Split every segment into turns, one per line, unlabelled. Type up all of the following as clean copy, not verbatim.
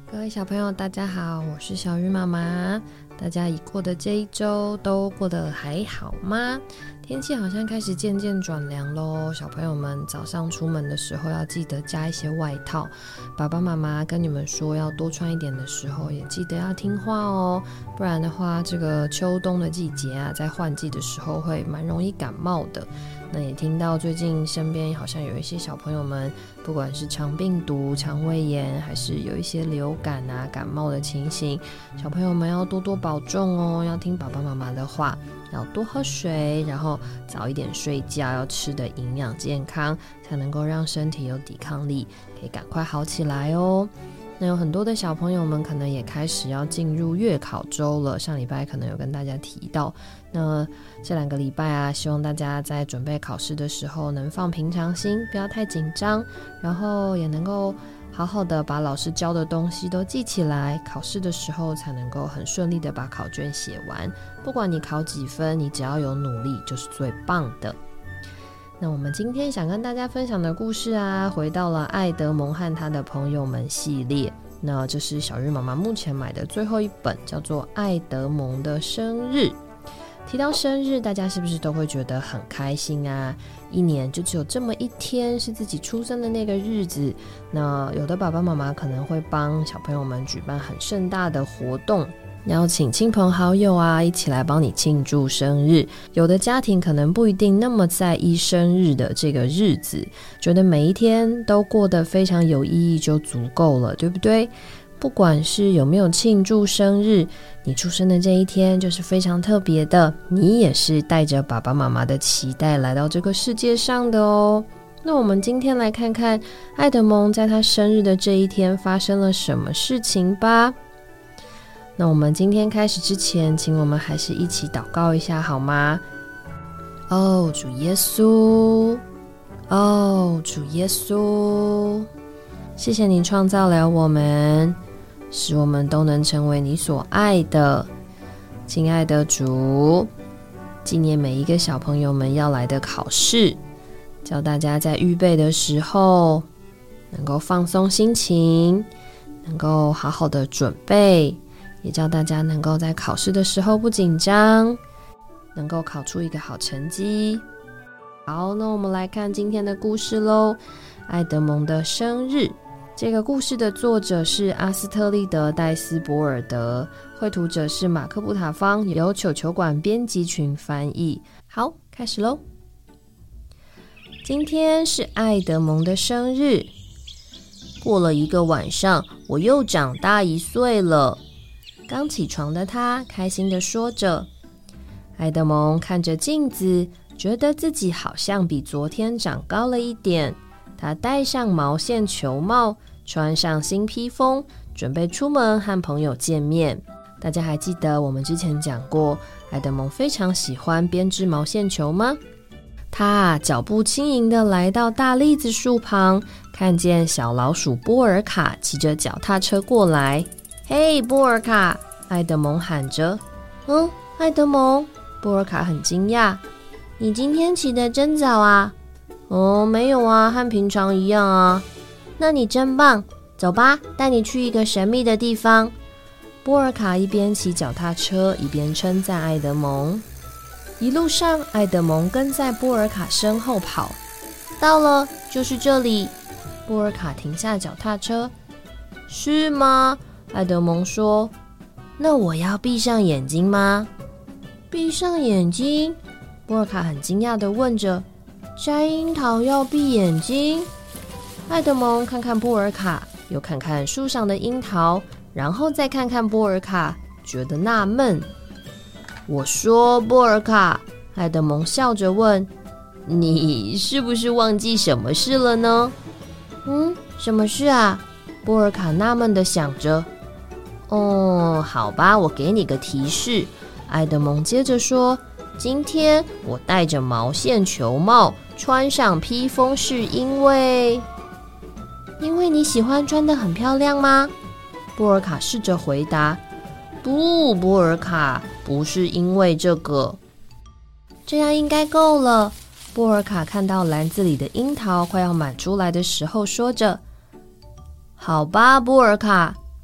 各位小朋友大家好，我是小鱼妈妈。大家已过的这一周都过得还好吗？天气好像开始渐渐转凉咯，小朋友们早上出门的时候要记得加一些外套。爸爸妈妈跟你们说要多穿一点的时候，也记得要听话哦，不然的话这个秋冬的季节啊，在换季的时候会蛮容易感冒的。那也听到最近身边好像有一些小朋友们，不管是肠病毒、肠胃炎，还是有一些流感啊、感冒的情形，小朋友们要多多保重哦，要听爸爸妈妈的话，要多喝水，然后早一点睡觉，要吃的营养健康，才能够让身体有抵抗力，可以赶快好起来哦。那有很多的小朋友们可能也开始要进入月考周了，上礼拜可能有跟大家提到，那这2个礼拜啊，希望大家在准备考试的时候能放平常心，不要太紧张，然后也能够好好的把老师教的东西都记起来，考试的时候才能够很顺利的把考卷写完。不管你考几分，你只要有努力就是最棒的。那我们今天想跟大家分享的故事啊，回到了艾德蒙和他的朋友们系列。那这是小鱼妈妈目前买的最后一本，叫做《艾德蒙的生日》。提到生日，大家是不是都会觉得很开心啊？一年就只有这么一天是自己出生的那个日子。那有的爸爸妈妈可能会帮小朋友们举办很盛大的活动，邀请亲朋好友啊一起来帮你庆祝生日。有的家庭可能不一定那么在意生日的这个日子，觉得每一天都过得非常有意义就足够了，对不对？不管是有没有庆祝生日，你出生的这一天就是非常特别的，你也是带着爸爸妈妈的期待来到这个世界上的哦。那我们今天来看看艾德蒙在他生日的这一天发生了什么事情吧。那我们今天开始之前，请我们还是一起祷告一下好吗？哦，主耶稣，哦，主耶稣，谢谢你创造了我们，使我们都能成为你所爱的。亲爱的主，纪念每一个小朋友们要来的考试，教大家在预备的时候能够放松心情，能够好好的准备，也叫大家能够在考试的时候不紧张，能够考出一个好成绩。好，那我们来看今天的故事咯，艾德蒙的生日。这个故事的作者是阿斯特利德·戴斯博尔德，绘图者是马克·布塔方，由球球馆编辑群翻译。好，开始咯。今天是艾德蒙的生日，过了一个晚上，我又长大1岁了。刚起床的他开心地说着。艾德蒙看着镜子，觉得自己好像比昨天长高了一点。他戴上毛线球帽，穿上新披风，准备出门和朋友见面。大家还记得我们之前讲过，艾德蒙非常喜欢编织毛线球吗？他脚步轻盈地来到大栗子树旁，看见小老鼠波尔卡骑着脚踏车过来。嘿，波尔卡！艾德蒙喊着。艾德蒙，波尔卡很惊讶。你今天起得真早啊？没有啊，和平常一样啊。那你真棒，走吧，带你去一个神秘的地方。波尔卡一边骑脚踏车，一边称赞艾德蒙。一路上，艾德蒙跟在波尔卡身后跑。到了，就是这里。波尔卡停下脚踏车。是吗？艾德蒙说。那我要闭上眼睛吗？闭上眼睛？波尔卡很惊讶地问着。摘樱桃要闭眼睛？艾德蒙看看波尔卡，又看看树上的樱桃，然后再看看波尔卡，觉得纳闷。我说，波尔卡，艾德蒙笑着问，你是不是忘记什么事了呢？什么事啊？波尔卡纳闷地想着。好吧，我给你个提示。艾德蒙接着说，今天我戴着毛线球帽，穿上披风，是因为你喜欢穿得很漂亮吗？波尔卡试着回答。不，波尔卡，不是因为这个。这样应该够了。波尔卡看到篮子里的樱桃快要满出来的时候，说着。好吧，波尔卡，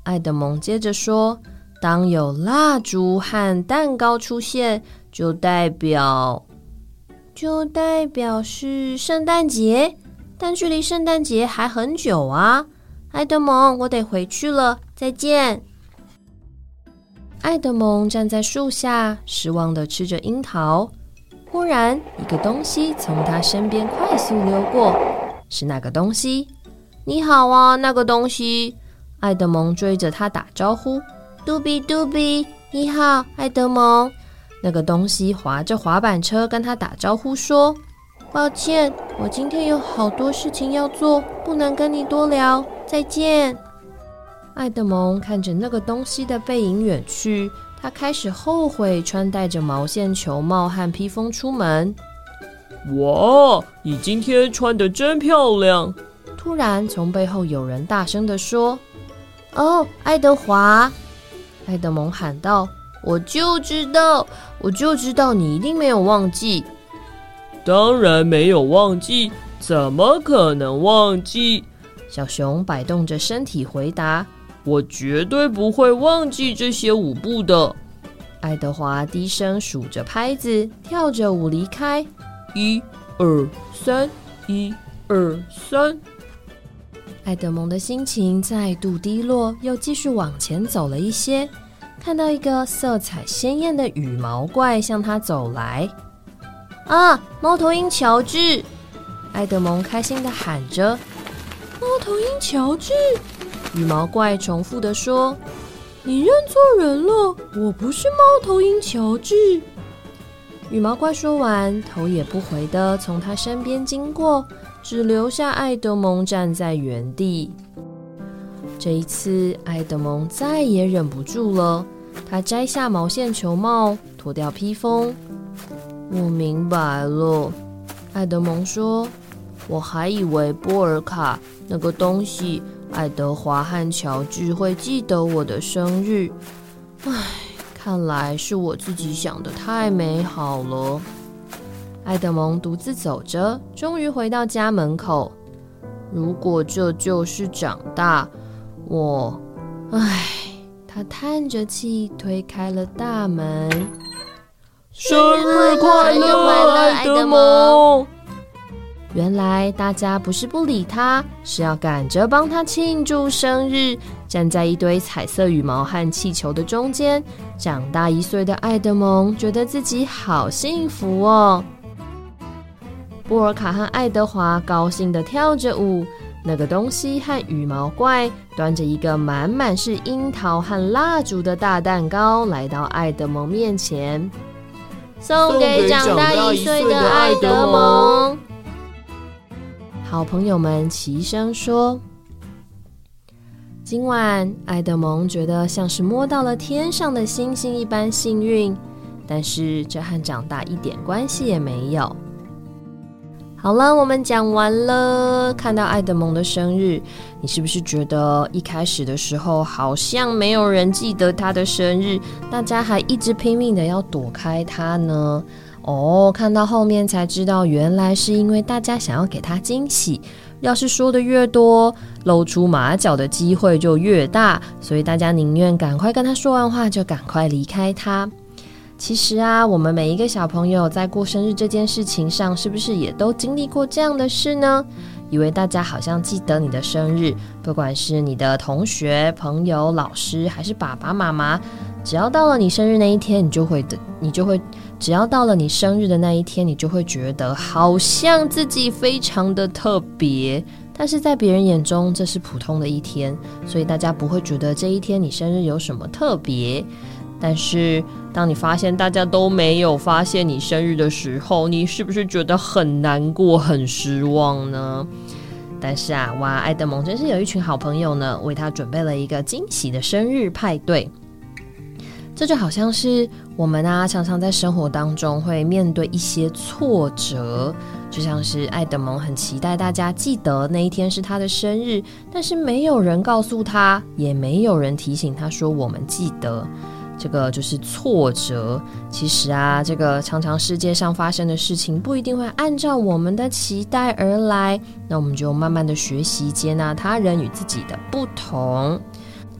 爱德蒙接着说，当有蜡烛和蛋糕出现，就代表是圣诞节，但距离圣诞节还很久啊。爱德蒙，我得回去了，再见。爱德蒙站在树下，失望地吃着樱桃。忽然，一个东西从他身边快速溜过，是那个东西。你好啊，那个东西。爱德蒙追着他打招呼，杜比杜比，你好，爱德蒙。那个东西滑着滑板车跟他打招呼说，抱歉，我今天有好多事情要做，不能跟你多聊，再见。爱德蒙看着那个东西的背影远去，他开始后悔穿戴着毛线球帽和披风出门。
哇，你今天穿得真漂亮！
突然从背后有人大声地说，哦，爱德华！爱德蒙喊道，我就知道你一定没有忘记。
当然没有忘记，怎么可能忘记？
小熊摆动着身体回答，
我绝对不会忘记这些舞步的。
爱德华低声数着拍子，跳着舞离开。
1、2、3，1、2、3。
爱德蒙的心情再度低落，又继续往前走了一些，看到一个色彩鲜艳的羽毛怪向他走来。啊，猫头鹰乔治！爱德蒙开心地喊着。猫头鹰乔治！羽毛怪重复地说，你认错人了，我不是猫头鹰乔治。羽毛怪说完，头也不回地从他身边经过，只留下爱德蒙站在原地。这一次，爱德蒙再也忍不住了，他摘下毛线球帽，脱掉披风。我明白了，爱德蒙说，我还以为波尔卡那个东西，爱德华和乔治会记得我的生日。唉，看来是我自己想的太美好了。爱德蒙独自走着，终于回到家门口。如果这就是长大，他叹着气推开了大门。
生日快乐，爱德蒙！
原来大家不是不理他，是要赶着帮他庆祝生日。站在一堆彩色羽毛和气球的中间，长大1岁的爱德蒙觉得自己好幸福哦。波尔卡和爱德华高兴地跳着舞，那个东西和羽毛怪端着一个满满是樱桃和蜡烛的大蛋糕来到爱德蒙面前，送给长大1岁的爱德蒙。好朋友们齐声说，今晚爱德蒙觉得像是摸到了天上的星星一般幸运，但是这和长大一点关系也没有。好了，我们讲完了。看到爱德蒙的生日，你是不是觉得一开始的时候好像没有人记得他的生日，大家还一直拼命的要躲开他呢？看到后面才知道，原来是因为大家想要给他惊喜，要是说的越多，露出马脚的机会就越大，所以大家宁愿赶快跟他说完话就赶快离开他。其实啊，我们每一个小朋友在过生日这件事情上，是不是也都经历过这样的事呢？以为大家好像记得你的生日，不管是你的同学、朋友、老师，还是爸爸妈妈，只要到了你生日那一天，只要到了你生日的那一天，你就会觉得好像自己非常的特别，但是在别人眼中这是普通的一天，所以大家不会觉得这一天你生日有什么特别。但是当你发现大家都没有发现你生日的时候，你是不是觉得很难过、很失望呢？但是啊，爱德蒙真是有一群好朋友呢，为他准备了一个惊喜的生日派对。这就好像是我们啊，常常在生活当中会面对一些挫折，就像是爱德蒙很期待大家记得那一天是他的生日，但是没有人告诉他，也没有人提醒他说我们记得。这个就是挫折。其实啊，这个常常世界上发生的事情不一定会按照我们的期待而来，那我们就慢慢的学习接纳他人与自己的不同。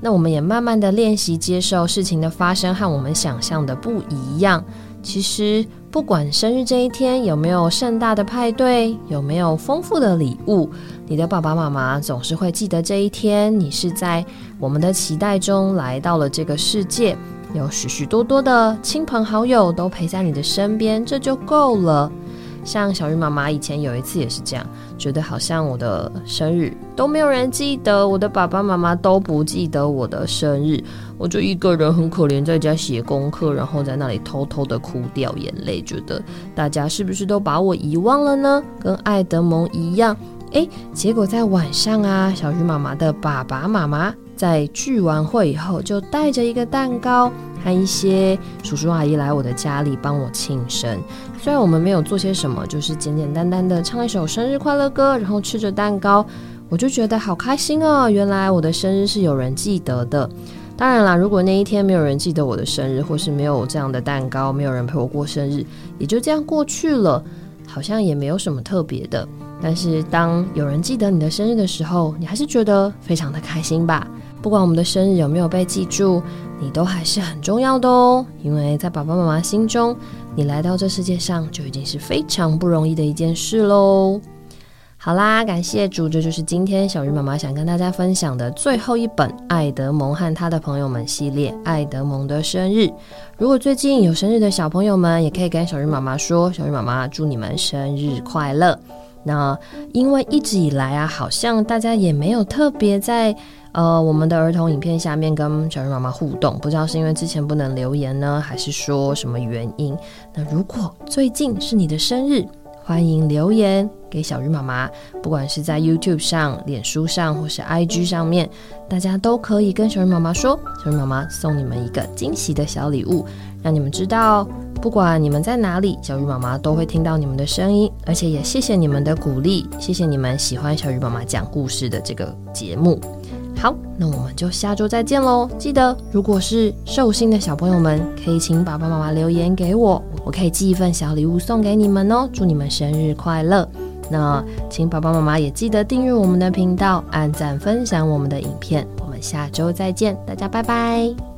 那我们也慢慢的练习接受事情的发生和我们想象的不一样。其实不管生日这一天有没有盛大的派对，有没有丰富的礼物，你的爸爸妈妈总是会记得这一天，你是在我们的期待中来到了这个世界，有许许多多的亲朋好友都陪在你的身边，这就够了。像小鱼妈妈以前有一次也是这样，觉得好像我的生日都没有人记得，我的爸爸妈妈都不记得我的生日，我就一个人很可怜在家写功课，然后在那里偷偷的哭掉眼泪，觉得大家是不是都把我遗忘了呢？跟爱德蒙一样。结果在晚上啊，小鱼妈妈的爸爸妈妈在聚完会以后，就带着一个蛋糕和一些叔叔阿姨来我的家里帮我庆生。虽然我们没有做些什么，就是简简单单的唱一首生日快乐歌，然后吃着蛋糕，我就觉得好开心哦，原来我的生日是有人记得的。当然啦，如果那一天没有人记得我的生日，或是没有这样的蛋糕，没有人陪我过生日，也就这样过去了，好像也没有什么特别的。但是当有人记得你的生日的时候，你还是觉得非常的开心吧。不管我们的生日有没有被记住，你都还是很重要的哦。因为在爸爸妈妈心中，你来到这世界上就已经是非常不容易的一件事咯。好啦，感谢主，这就是今天小鱼妈妈想跟大家分享的最后一本爱德蒙和他的朋友们系列，爱德蒙的生日。如果最近有生日的小朋友们，也可以跟小鱼妈妈说，小鱼妈妈祝你们生日快乐。那因为一直以来啊，好像大家也没有特别在我们的儿童影片下面跟小鱼妈妈互动，不知道是因为之前不能留言呢，还是说什么原因。那如果最近是你的生日，欢迎留言给小鱼妈妈，不管是在 YouTube 上、脸书上或是 IG 上面，大家都可以跟小鱼妈妈说，小鱼妈妈送你们一个惊喜的小礼物，让你们知道不管你们在哪里，小鱼妈妈都会听到你们的声音。而且也谢谢你们的鼓励，谢谢你们喜欢小鱼妈妈讲故事的这个节目。好，那我们就下周再见咯。记得如果是寿星的小朋友们，可以请爸爸妈妈留言给我，我可以寄一份小礼物送给你们哦，祝你们生日快乐。那请爸爸妈妈也记得订阅我们的频道，按赞分享我们的影片。我们下周再见，大家拜拜。